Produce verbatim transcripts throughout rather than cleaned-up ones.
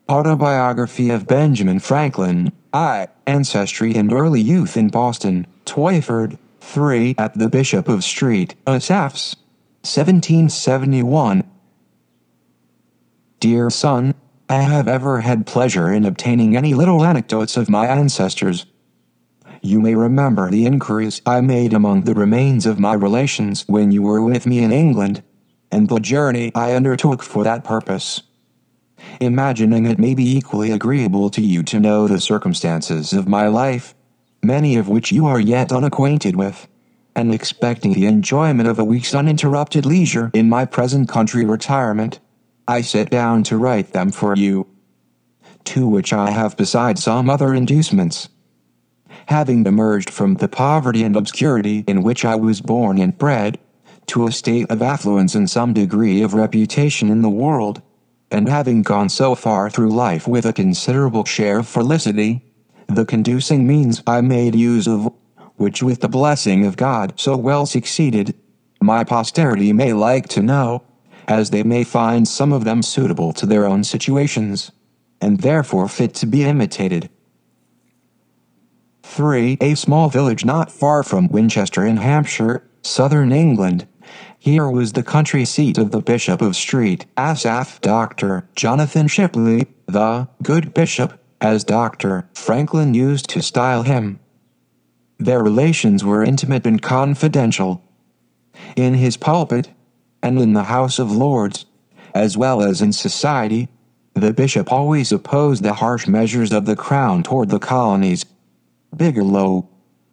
Autobiography of Benjamin Franklin, I, Ancestry and Early Youth in Boston, Twyford, three at the Bishop of Street, Asaph's, seventeen seventy-one. Dear son, I have ever had pleasure in obtaining any little anecdotes of my ancestors. You may remember the inquiries I made among the remains of my relations when you were with me in England, and the journey I undertook for that purpose. Imagining it may be equally agreeable to you to know the circumstances of my life, many of which you are yet unacquainted with, and expecting the enjoyment of a week's uninterrupted leisure in my present country retirement, I sit down to write them for you, to which I have besides some other inducements. Having emerged from the poverty and obscurity in which I was born and bred, to a state of affluence and some degree of reputation in the world, and having gone so far through life with a considerable share of felicity, the conducing means I made use of, which with the blessing of God so well succeeded, my posterity may like to know, as they may find some of them suitable to their own situations, and therefore fit to be imitated. three. A small village not far from Winchester in Hampshire, southern England. Here was the country seat of the Bishop of Street, Asaph, Doctor Jonathan Shipley, the good bishop, as Doctor Franklin used to style him. Their relations were intimate and confidential. In his pulpit, and in the House of Lords, as well as in society, the bishop always opposed the harsh measures of the crown toward the colonies, big or low.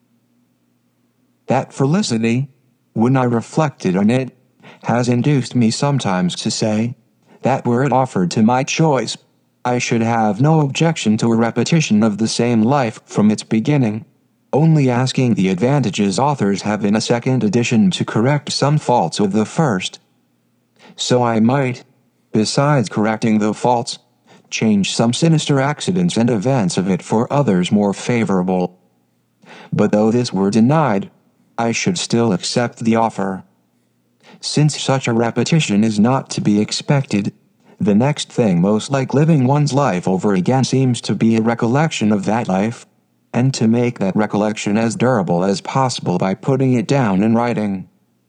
That felicity, when I reflected on it, has induced me sometimes to say, that were it offered to my choice, I should have no objection to a repetition of the same life from its beginning, only asking the advantages authors have in a second edition to correct some faults of the first. So I might, besides correcting the faults, change some sinister accidents and events of it for others more favorable. But though this were denied, I should still accept the offer. Since such a repetition is not to be expected, the next thing most like living one's life over again seems to be a recollection of that life, and to make that recollection as durable as possible by putting it down in writing.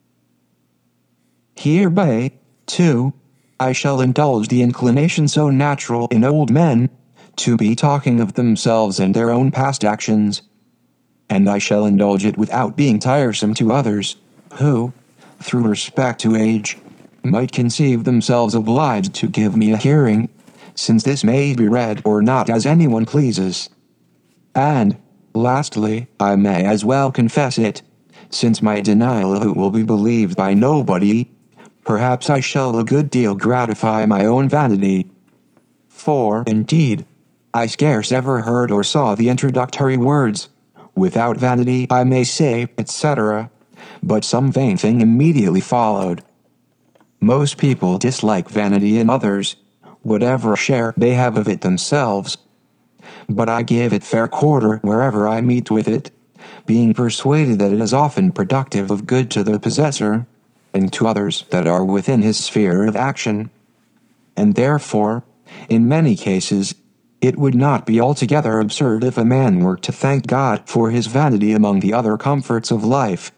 Hereby, too, I shall indulge the inclination so natural in old men, to be talking of themselves and their own past actions. And I shall indulge it without being tiresome to others, who, through respect to age, might conceive themselves obliged to give me a hearing, since this may be read or not as anyone pleases. And, lastly, I may as well confess it, since my denial of it will be believed by nobody, perhaps I shall a good deal gratify my own vanity. For, indeed, I scarce ever heard or saw the introductory words, without vanity I may say, et cetera, but some vain thing immediately followed. Most people dislike vanity in others, whatever share they have of it themselves. But I give it fair quarter wherever I meet with it, being persuaded that it is often productive of good to the possessor, and to others that are within his sphere of action. And therefore, in many cases, it would not be altogether absurd if a man were to thank God for his vanity among the other comforts of life.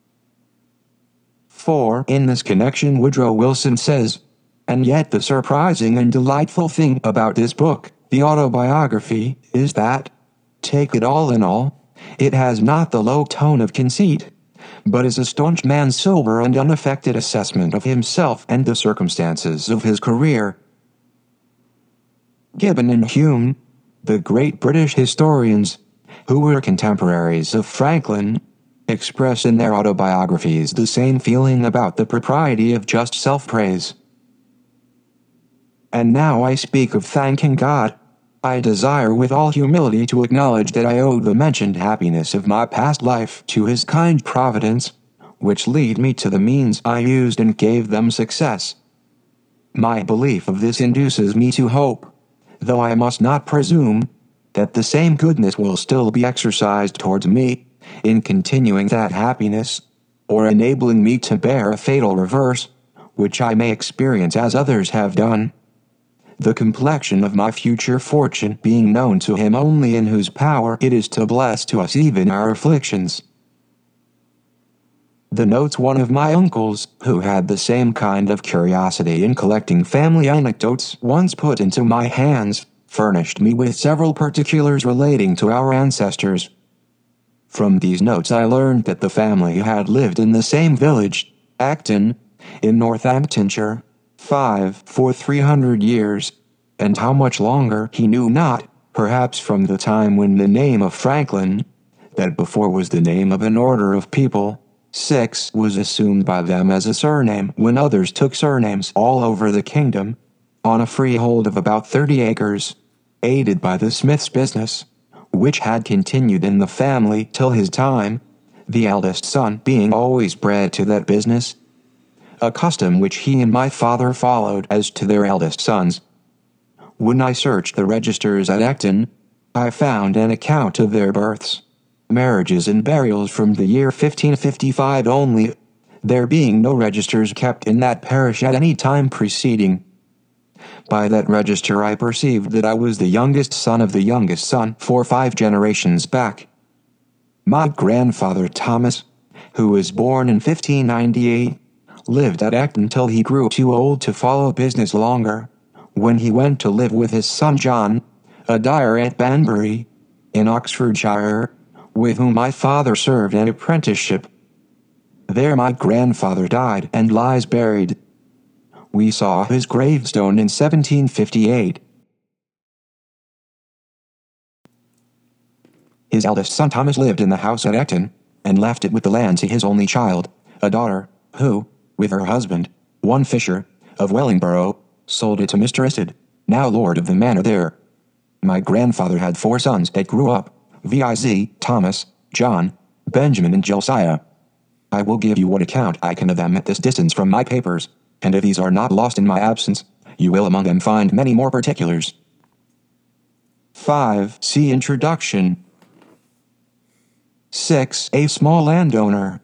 For, in this connection Woodrow Wilson says, and yet the surprising and delightful thing about this book, the autobiography, is that, take it all in all, it has not the low tone of conceit, but is a staunch man's sober and unaffected assessment of himself and the circumstances of his career. Gibbon and Hume, the great British historians, who were contemporaries of Franklin, express in their autobiographies the same feeling about the propriety of just self-praise. And now I speak of thanking God, I desire with all humility to acknowledge that I owe the mentioned happiness of my past life to his kind providence, which lead me to the means I used and gave them success. My belief of this induces me to hope, though I must not presume, that the same goodness will still be exercised towards me, in continuing that happiness, or enabling me to bear a fatal reverse, which I may experience as others have done. the complexion of my future fortune being known to him only in whose power it is to bless to us even our afflictions. The notes one of my uncles, who had the same kind of curiosity in collecting family anecdotes, once put into my hands, furnished me with several particulars relating to our ancestors. From these notes I learned that the family had lived in the same village, Acton, in Northamptonshire, five for three hundred years, and how much longer he knew not, perhaps from the time when the name of Franklin, that before was the name of an order of people, six was assumed by them as a surname when others took surnames all over the kingdom, on a freehold of about thirty acres, aided by the Smith's business, which had continued in the family till his time, the eldest son being always bred to that business, a custom which he and my father followed as to their eldest sons. When I searched the registers at Acton, I found an account of their births, marriages and burials from the year fifteen fifty-five only, there being no registers kept in that parish at any time preceding. By that register I perceived that I was the youngest son of the youngest son for five generations back. My grandfather Thomas, who was born in fifteen ninety-eight, lived at Acton till he grew too old to follow business longer, when he went to live with his son John, a dyer at Banbury, in Oxfordshire, with whom my father served an apprenticeship. There my grandfather died and lies buried. We saw his gravestone in seventeen fifty-eight. His eldest son Thomas lived in the house at Acton, and left it with the land to his only child, a daughter, who, with her husband, one Fisher, of Wellingborough, sold it to Mister Isted, now lord of the manor there. My grandfather had four sons that grew up, viz. Thomas, John, Benjamin and Josiah. I will give you what account I can of them at this distance from my papers, and if these are not lost in my absence, you will among them find many more particulars. five. See Introduction. six. A small landowner.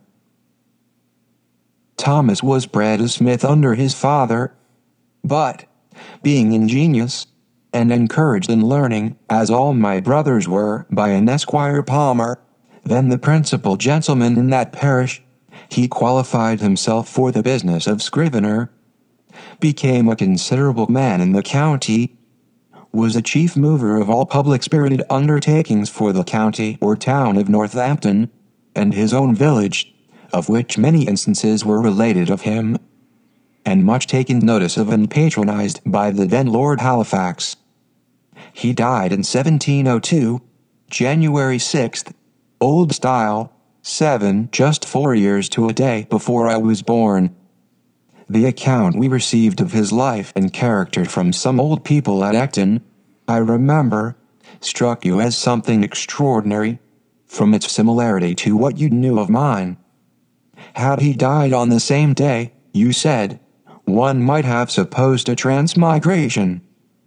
Thomas was bred a smith under his father, but, being ingenious, and encouraged in learning, as all my brothers were, by an Esquire Palmer, then the principal gentleman in that parish, he qualified himself for the business of scrivener, became a considerable man in the county, was a chief mover of all public spirited undertakings for the county or town of Northampton, and his own village, of which many instances were related of him, and much taken notice of and patronized by the then Lord Halifax. He died in seventeen oh two, January sixth, old style, seven, just four years to a day before I was born. The account we received of his life and character from some old people at Acton, I remember, struck you as something extraordinary, from its similarity to what you knew of mine. Had he died on the same day, you said, one might have supposed a transmigration.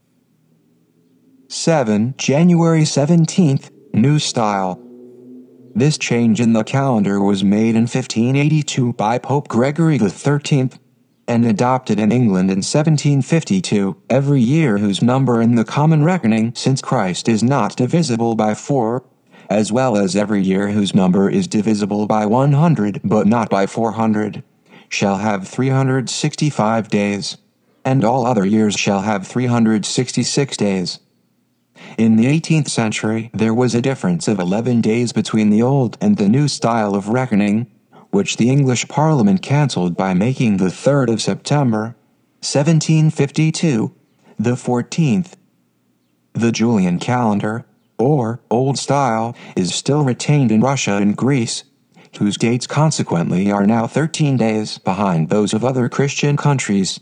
seven. January seventeenth, New Style. This change in the calendar was made in fifteen eighty-two by Pope Gregory the thirteenth, and adopted in England in seventeen fifty-two, every year whose number in the common reckoning since Christ is not divisible by four, as well as every year whose number is divisible by one hundred but not by four hundred, shall have three hundred sixty-five days, and all other years shall have three hundred sixty-six days. In the eighteenth century there was a difference of eleven days between the old and the new style of reckoning, which the English Parliament cancelled by making the third of September, seventeen fifty-two, the fourteenth. The Julian calendar, or Old Style, is still retained in Russia and Greece, whose dates consequently are now thirteen days behind those of other Christian countries.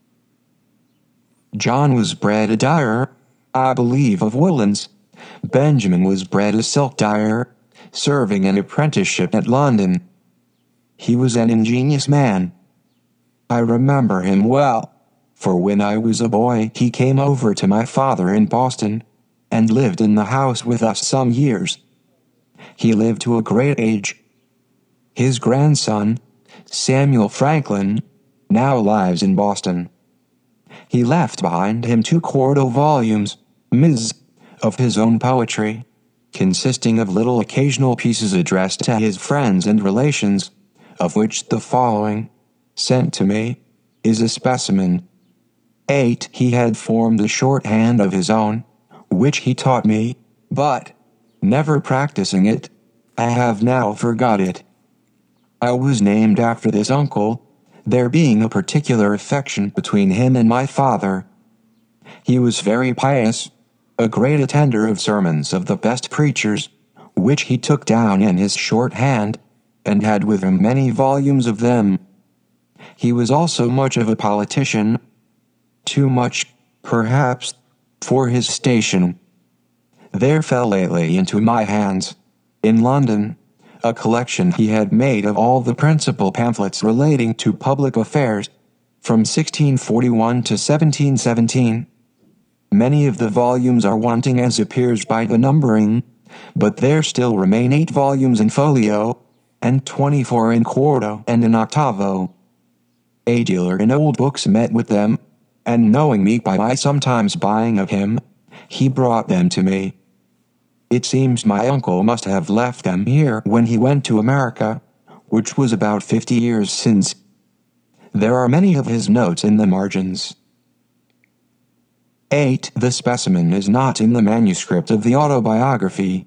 John was bred a dyer, I believe of woolens. Benjamin was bred a silk dyer, serving an apprenticeship at London. He was an ingenious man. I remember him well, for when I was a boy he came over to my father in Boston, and lived in the house with us some years. He lived to a great age. His grandson, Samuel Franklin, now lives in Boston. He left behind him two quarto volumes, Miz of his own poetry, consisting of little occasional pieces addressed to his friends and relations, of which the following, sent to me, is a specimen. eight. He had formed a shorthand of his own, which he taught me, but, never practicing it, I have now forgot it. I was named after this uncle, there being a particular affection between him and my father. He was very pious, a great attender of sermons of the best preachers, which he took down in his shorthand, and had with him many volumes of them. He was also much of a politician, too much, perhaps, for his station. There fell lately into my hands, in London, a collection he had made of all the principal pamphlets relating to public affairs, from sixteen forty-one to seventeen seventeen. Many of the volumes are wanting as appears by the numbering, but there still remain eight volumes in folio, and twenty-four in quarto and in octavo. A dealer in old books met with them, and knowing me by my sometimes buying of him, he brought them to me. It seems my uncle must have left them here when he went to America, which was about fifty years since. There are many of his notes in the margins. eight. The specimen is not in the manuscript of the autobiography.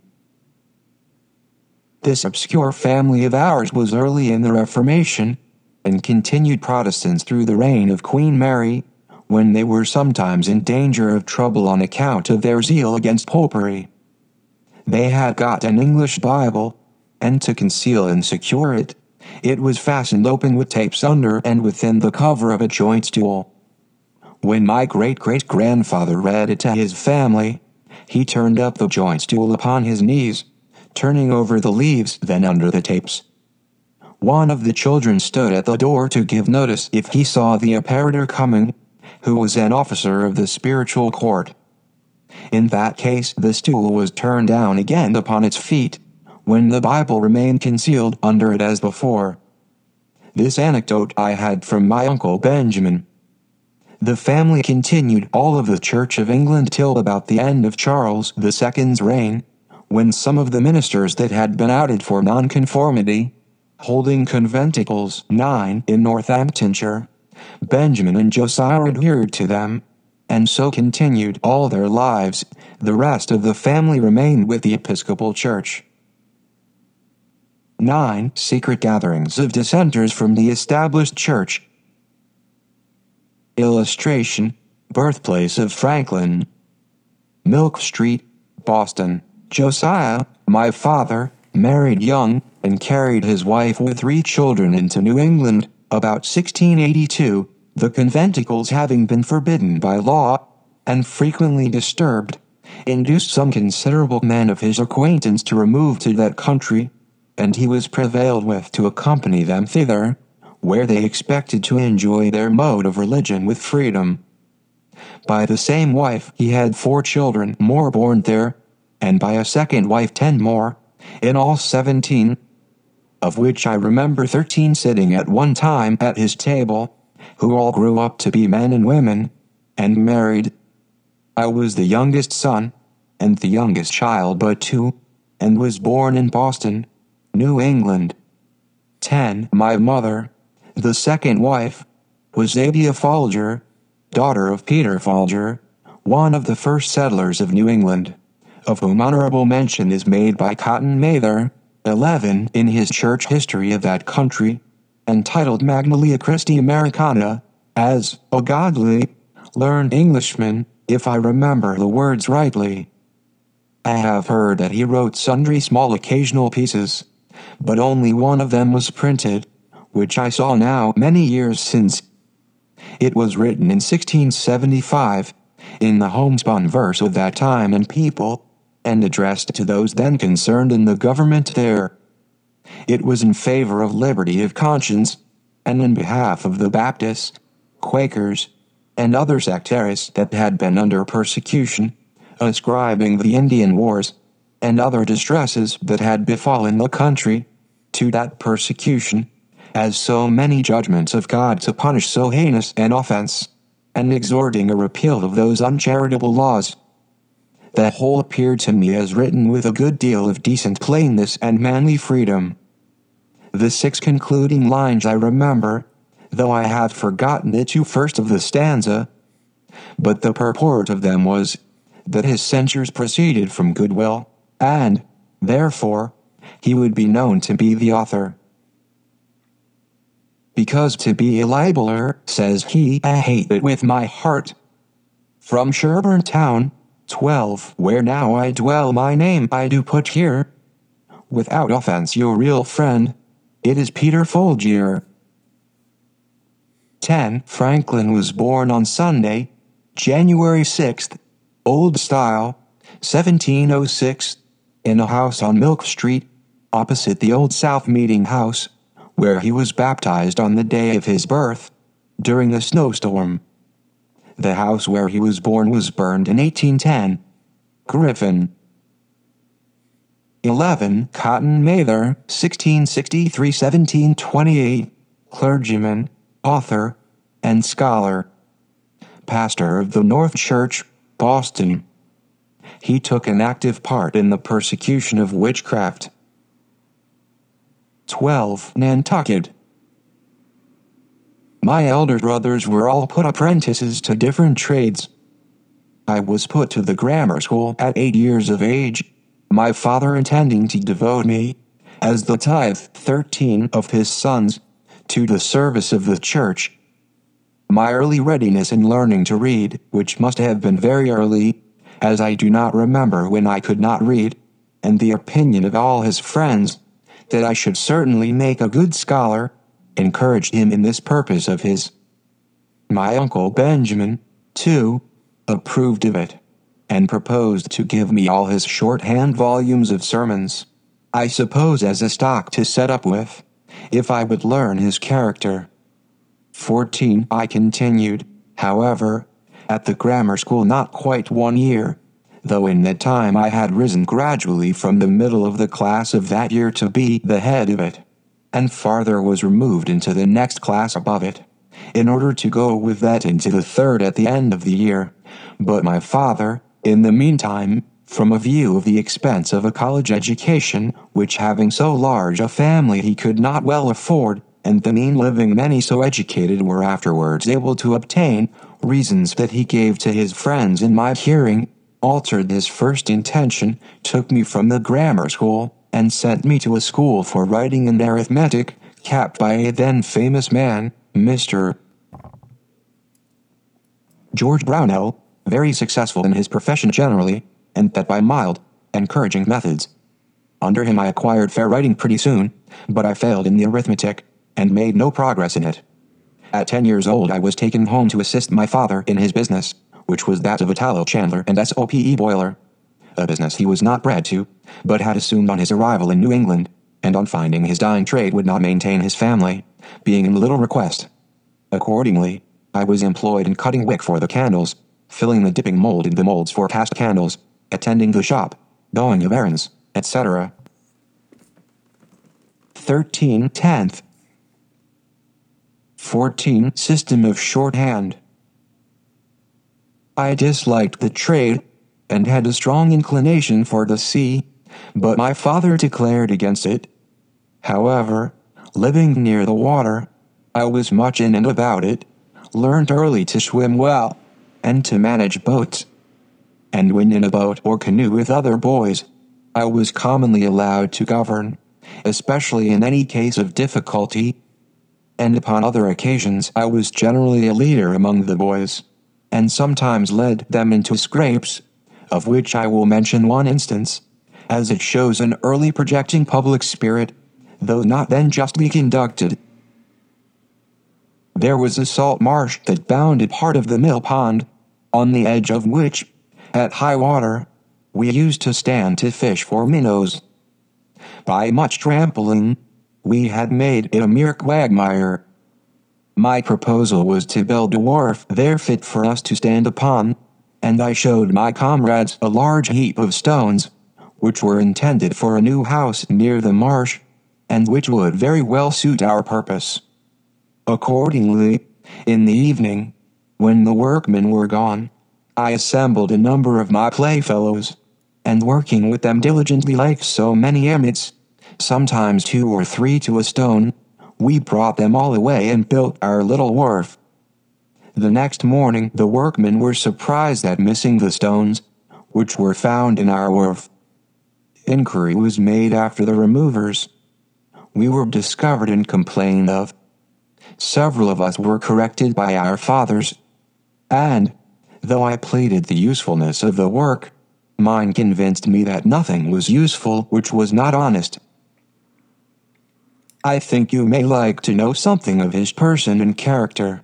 This obscure family of ours was early in the Reformation, and continued Protestants through the reign of Queen Mary, when they were sometimes in danger of trouble on account of their zeal against popery. They had got an English Bible, and to conceal and secure it, it was fastened open with tapes under and within the cover of a joint stool. When my great-great-grandfather read it to his family, he turned up the joint stool upon his knees, turning over the leaves then under the tapes. One of the children stood at the door to give notice if he saw the apparitor coming, who was an officer of the spiritual court. In that case the stool was turned down again upon its feet, when the Bible remained concealed under it as before. This anecdote I had from my uncle Benjamin. The family continued all of the Church of England till about the end of Charles the Second's reign, when some of the ministers that had been outed for nonconformity, holding conventicles nine in Northamptonshire, Benjamin and Josiah adhered to them, and so continued all their lives. The rest of the family remained with the Episcopal Church. nine. Secret gatherings of dissenters from the established church. Illustration: birthplace of Franklin. Milk Street, Boston. Josiah, my father, married young, and carried his wife with three children into New England, about sixteen eighty-two, the conventicles having been forbidden by law, and frequently disturbed, induced some considerable men of his acquaintance to remove to that country, and he was prevailed with to accompany them thither, where they expected to enjoy their mode of religion with freedom. By the same wife he had four children more born there, and by a second wife ten more, in all seventeen, of which I remember thirteen sitting at one time at his table, who all grew up to be men and women, and married. I was the youngest son, and the youngest child but two, and was born in Boston, New England. ten. My mother, the second wife, was Zabia Folger, daughter of Peter Folger, one of the first settlers of New England, of whom honorable mention is made by Cotton Mather, eleven in his church history of that country, entitled Magnalia Christi Americana, as a godly, learned Englishman, if I remember the words rightly. I have heard that he wrote sundry small occasional pieces, but only one of them was printed, which I saw now many years since. It was written in sixteen seventy-five, in the homespun verse of that time and people, and addressed to those then concerned in the government there. It was in favor of liberty of conscience, and in behalf of the Baptists, Quakers, and other sectaries that had been under persecution, ascribing the Indian wars, and other distresses that had befallen the country, to that persecution, as so many judgments of God to punish so heinous an offense. and exhorting a repeal of those uncharitable laws. The whole appeared to me as written with a good deal of decent plainness and manly freedom. The six concluding lines I remember, though I have forgotten the two first of the stanza, but the purport of them was, that his censures proceeded from goodwill, and, therefore, he would be known to be the author. Because to be a libeller, says he, I hate it with my heart. From Sherburne town, twelve, where now I dwell, my name I do put here. Without offense, your real friend, it is Peter Folgier. ten. Franklin was born on Sunday, January sixth, Old Style, seventeen oh six, in a house on Milk Street, opposite the Old South Meeting House, where he was baptized on the day of his birth, during a snowstorm. The house where he was born was burned in eighteen ten. Griffin. eleven. Cotton Mather, sixteen sixty-three to seventeen twenty-eight, clergyman, author, and scholar. Pastor of the North Church, Boston. He took an active part in the persecution of witchcraft. twelve. Nantucket. My elder brothers were all put apprentices to different trades. I was put to the grammar school at eight years of age, my father intending to devote me, as the tithe, thirteen of his sons, to the service of the church. My early readiness in learning to read, which must have been very early, as I do not remember when I could not read, and the opinion of all his friends, that I should certainly make a good scholar, encouraged him in this purpose of his. My uncle Benjamin, too, approved of it, and proposed to give me all his shorthand volumes of sermons, I suppose as a stock to set up with, if I would learn his character. fourteen. I continued, however, at the grammar school not quite one year, though in that time I had risen gradually from the middle of the class of that year to be the head of it, and farther was removed into the next class above it, in order to go with that into the third at the end of the year. But my father, in the meantime, from a view of the expense of a college education, which having so large a family he could not well afford, and the mean living many so educated were afterwards able to obtain, reasons that he gave to his friends in my hearing, altered his first intention, took me from the grammar school, and sent me to a school for writing and arithmetic, kept by a then famous man, Mister George Brownell, very successful in his profession generally, and that by mild, encouraging methods. Under him I acquired fair writing pretty soon, but I failed in the arithmetic, and made no progress in it. At ten years old I was taken home to assist my father in his business, which was that of a tallow chandler and soap boiler, a business he was not bred to, but had assumed on his arrival in New England, and on finding his dying trade would not maintain his family, being in little request. Accordingly, I was employed in cutting wick for the candles, filling the dipping mold in the molds for cast candles, attending the shop, going of errands, et cetera. thirteen. Tenth. fourteen. System of shorthand. I disliked the trade, and had a strong inclination for the sea, but my father declared against it. However, living near the water, I was much in and about it, learned early to swim well, and to manage boats. And when in a boat or canoe with other boys, I was commonly allowed to govern, especially in any case of difficulty. And upon other occasions I was generally a leader among the boys, and sometimes led them into scrapes, of which I will mention one instance, as it shows an early projecting public spirit, though not then justly conducted. There was a salt marsh that bounded part of the mill pond, on the edge of which, at high water, we used to stand to fish for minnows. By much trampling, we had made it a mere quagmire. My proposal was to build a wharf there fit for us to stand upon, and I showed my comrades a large heap of stones, which were intended for a new house near the marsh, and which would very well suit our purpose. Accordingly, in the evening, When the workmen were gone, I assembled a number of my playfellows, and working with them diligently like so many emmets, sometimes two or three to a stone, we brought them all away and built our little wharf. The next morning the workmen were surprised at missing the stones, which were found in our wharf. Inquiry was made after the removers. We were discovered and complained of. Several of us were corrected by our fathers, and, though I pleaded the usefulness of the work, mine convinced me that nothing was useful which was not honest. I think you may like to know something of his person and character.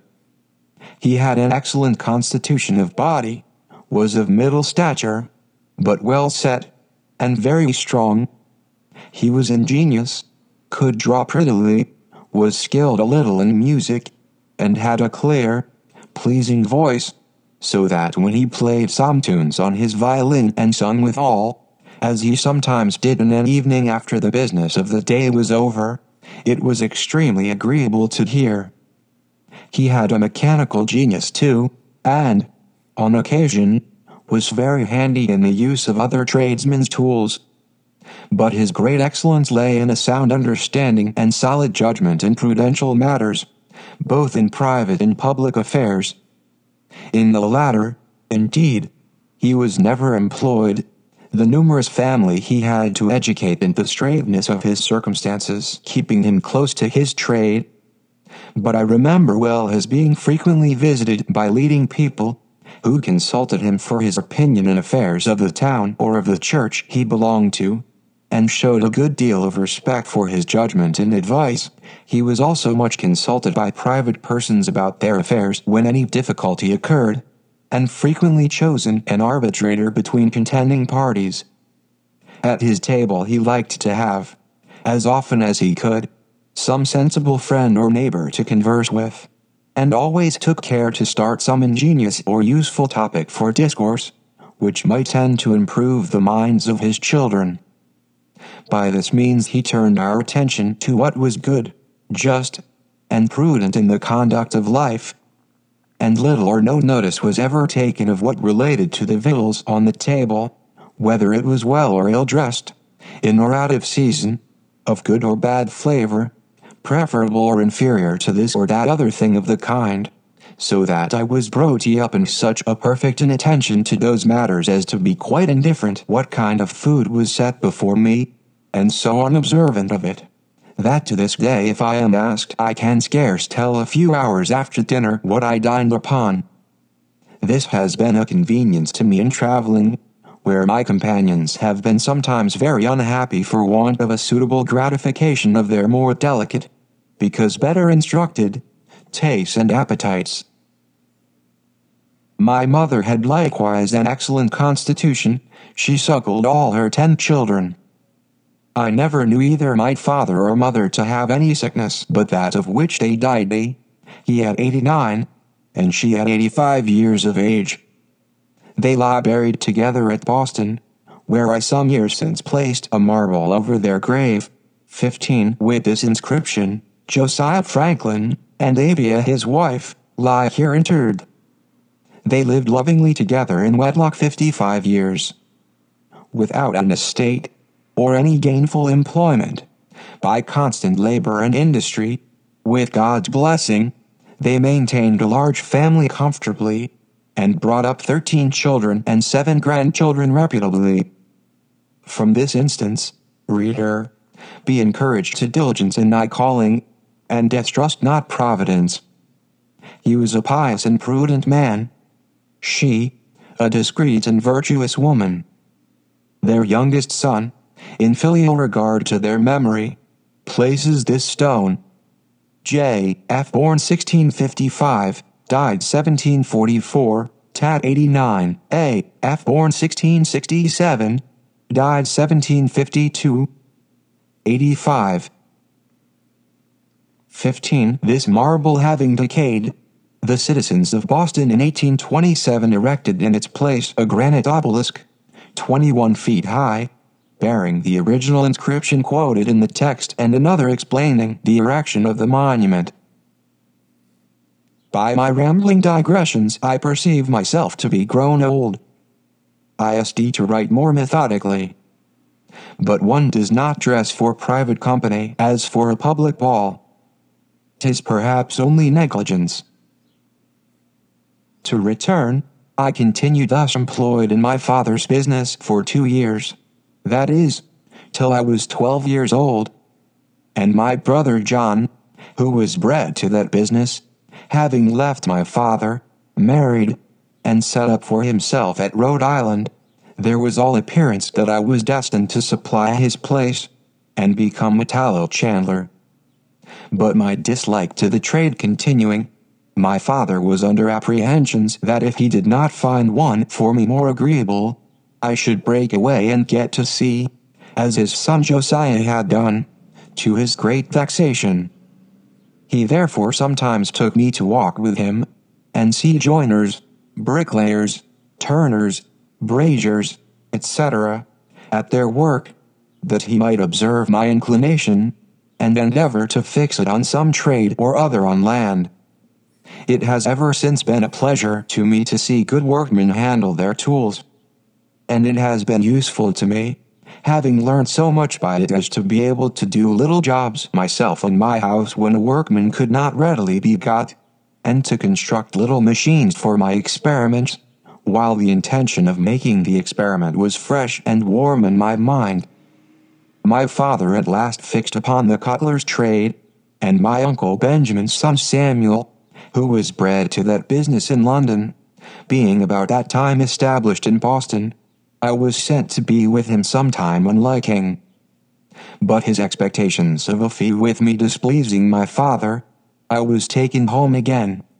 He had an excellent constitution of body, was of middle stature, but well set, and very strong. He was ingenious, could draw prettily, was skilled a little in music, and had a clear, pleasing voice, so that when he played some tunes on his violin and sung withal, as he sometimes did in an evening after the business of the day was over, it was extremely agreeable to hear. He had a mechanical genius too, and, on occasion, was very handy in the use of other tradesmen's tools. But his great excellence lay in a sound understanding and solid judgment in prudential matters, both in private and public affairs. In the latter, indeed, he was never employed, the numerous family he had to educate and the straitness of his circumstances keeping him close to his trade. But I remember well his being frequently visited by leading people, who consulted him for his opinion in affairs of the town or of the church he belonged to, and showed a good deal of respect for his judgment and advice. He was also much consulted by private persons about their affairs when any difficulty occurred, and frequently chosen an arbitrator between contending parties. At his table he liked to have, as often as he could, some sensible friend or neighbor to converse with, and always took care to start some ingenious or useful topic for discourse, which might tend to improve the minds of his children. By this means he turned our attention to what was good, just, and prudent in the conduct of life, and little or no notice was ever taken of what related to the victuals on the table, whether it was well or ill dressed, in or out of season, of good or bad flavor, preferable or inferior to this or that other thing of the kind, so that I was brought up in such a perfect inattention to those matters as to be quite indifferent what kind of food was set before me, and so unobservant of it, that to this day if I am asked I can scarce tell a few hours after dinner what I dined upon. This has been a convenience to me in traveling, where my companions have been sometimes very unhappy for want of a suitable gratification of their more delicate, because better instructed, tastes and appetites. My mother had likewise an excellent constitution. She suckled all her ten children. I never knew either my father or mother to have any sickness but that of which they died. They, he had eighty-nine, and she had eighty-five years of age. They lie buried together at Boston, where I some years since placed a marble over their grave, fifteen, with this inscription, Josiah Franklin, and Avia his wife, lie here interred. They lived lovingly together in wedlock fifty-five years. Without an estate, or any gainful employment, by constant labor and industry, with God's blessing, they maintained a large family comfortably, and brought up thirteen children and seven grandchildren reputably. From this instance, reader, be encouraged to diligence in thy calling, and distrust not Providence. He was a pious and prudent man, she, a discreet and virtuous woman. Their youngest son, in filial regard to their memory, places this stone. J F born sixteen fifty-five, died seventeen forty-four, Tat eighty-nine, A F born sixteen sixty-seven, died seventeen fifty-two, eighty-five. fifteen. This marble having decayed, the citizens of Boston in eighteen twenty-seven erected in its place a granite obelisk, twenty-one feet high, bearing the original inscription quoted in the text and another explaining the erection of the monument. By my rambling digressions, I perceive myself to be grown old. I S D to write more methodically. But one does not dress for private company as for a public ball. 'Tis perhaps only negligence. To return, I continued thus employed in my father's business for two years. That is, till I was twelve years old. And my brother John, who was bred to that business, having left my father, married, and set up for himself at Rhode Island, there was all appearance that I was destined to supply his place, and become a tallow chandler. But my dislike to the trade continuing, my father was under apprehensions that if he did not find one for me more agreeable, I should break away and get to sea, as his son Josiah had done, to his great vexation. He therefore sometimes took me to walk with him, and see joiners, bricklayers, turners, braziers, et cetera, at their work, that he might observe my inclination, and endeavor to fix it on some trade or other on land. It has ever since been a pleasure to me to see good workmen handle their tools, and it has been useful to me, having learned so much by it as to be able to do little jobs myself in my house when a workman could not readily be got, and to construct little machines for my experiments, while the intention of making the experiment was fresh and warm in my mind. My father at last fixed upon the cutler's trade, and my uncle Benjamin's son Samuel, who was bred to that business in London, being about that time established in Boston, I was sent to be with him some time on liking. But his expectations of a fee with me displeasing my father, I was taken home again,